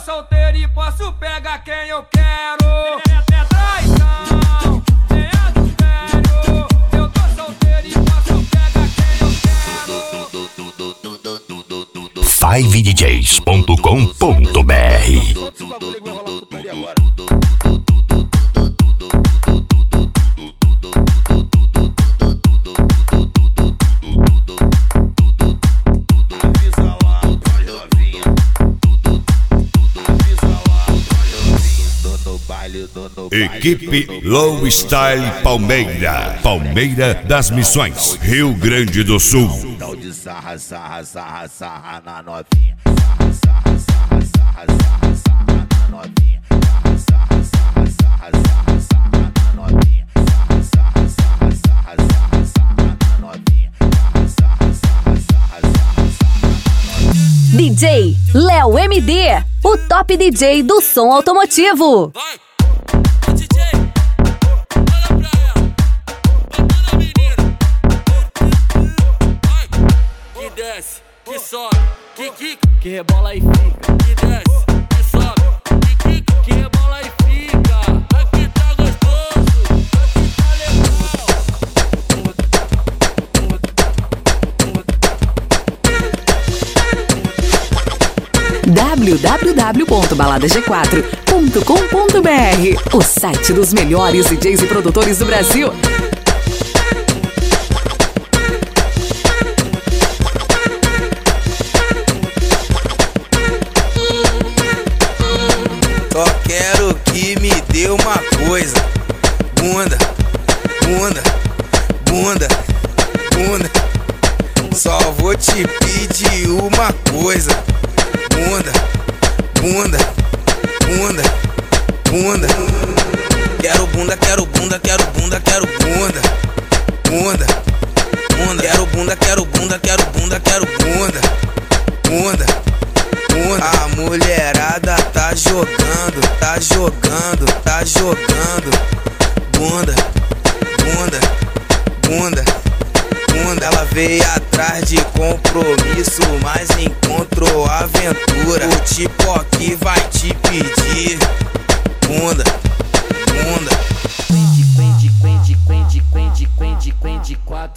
solteiro e posso pegar quem eu quero. É traição, é adultério. Eu tô solteiro e posso pegar quem eu quero. 5djs.com.br. Equipe Low Style Palmeira, Palmeira das Missões, Rio Grande do Sul. Tal de sarra, sarra, sarra, sarra na novinha. Sarra, sarra, sarra, sarra, sarra, sarra na novinha. Sarra, sarra, sarra, sarra, sarra na novinha. Sarra, sarra, sarra, sarra, sarra, sarra na novinha. Sarra, sarra, sarra, sarra, sarra na novinha. DJ Léo MD, o top DJ do som automotivo. Vai! Ô DJ, olha pra ela, bota na menina. Vai! Que desce, que sobe, que quica, que rebola e fica. Que desce, que sobe, que quica, que rebola e fica. Aqui tá gostoso, aqui tá www.baladag4.com.br, o site dos melhores DJs e produtores do Brasil. Só quero que me dê uma coisa. Bunda, bunda, bunda, bunda. Só vou te pedir uma coisa. Bunda, bunda, bunda, bunda. Quero bunda, quero bunda, quero bunda, quero bunda. Bunda, bunda. Quero bunda, quero bunda, quero bunda, quero bunda. Bunda, bunda. A mulherada tá jogando, tá jogando, tá jogando. Bunda, bunda, bunda, bunda. Ela veio atrás de compromisso, mas encontrou aventura. O tipo aqui vai te pedir bunda, bunda.